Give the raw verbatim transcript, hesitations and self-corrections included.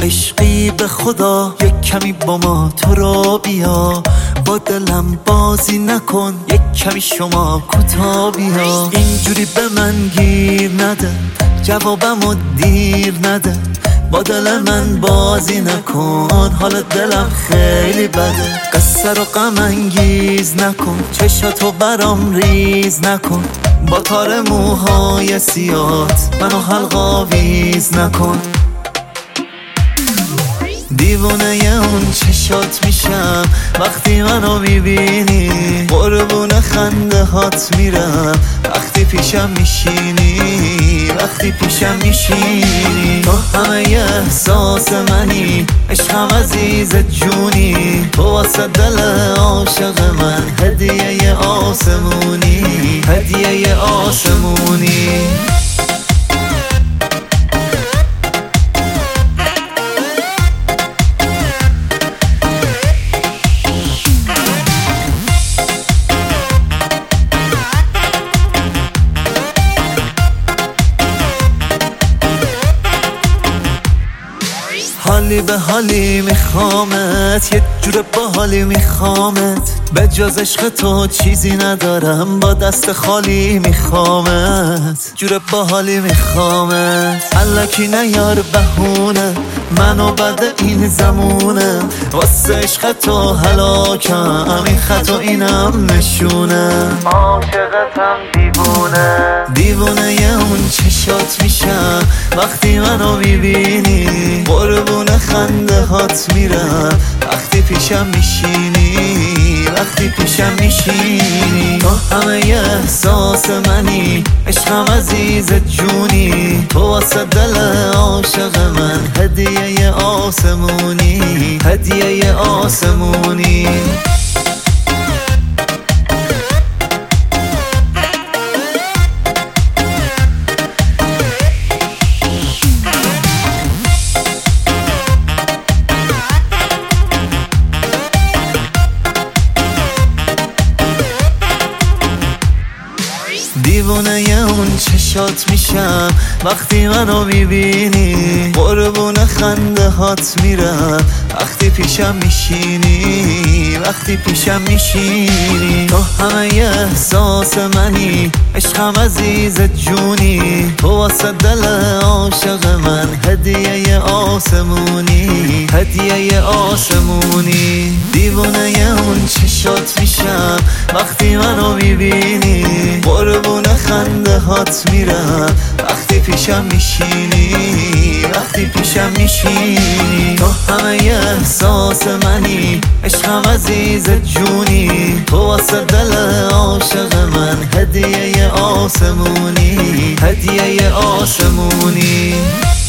عشقی به خدا یک کمی با ما تو رو بیا، با دلم بازی نکن یک کمی شما کوتا بیا. اینجوری به من گیر نده، جوابمو دیر نده، با دل من بازی نکن، حال دلم خیلی بده. قصه رو غم انگیز نکن، چشاتو برام ریز نکن، با تار موهای سیات منو حلقا ویز نکن. دیوونه اون چشات میشم وقتی منو میبینی، قربون خنده هات میرم وقتی پیشم میشینی، وقتی پیشم میشینی. تو همه احساس منی، عشقم عزیز جونی، تو واسه دل عاشق من هدیه آسمونی، هدیه آسمونی. حالی به حالی میخوامت، یه جور باحالی میخوامت، به جز عشق تو چیزی ندارم، با دست خالی میخوامت، جور باحالی میخوامت. الکی نیار بهونه، منو بعد این زمونه، واسه عشق تو هلاکم، این خط و اینم نشونه، عاشقتم دیوونه. دیوونه اون چشات میشم وقتی منو میبینی، قربون خنده هات میرم وقتی پیشم میشینی، وقتی پیشم میشینی. تو همه احساس منی، عشقم عزیز جونی، تو واسه دل عاشق من هدیه آسمونی، هدیه آسمونی. دیوونه اون چشات میشم وقتی منو میبینی، قربون خنده هات میرم وقتی پیشم میشینی، وقتی پیشم میشینی. تو همه احساس منی، عشقم عزیز جونی، تو واسه دل عاشق من هدیه آسمونی، هدیه آسمونی. دیوونه اون چشات میشم وقتی منو میبینی، قربون خنده هات میرم وقتی پیشم میشینی، وقتی پیشم میشینی. تو همه احساس منی، عشقم عزیز جونی، تو واسه دل عاشق من هدیه آسمونی، هدیه آسمونی.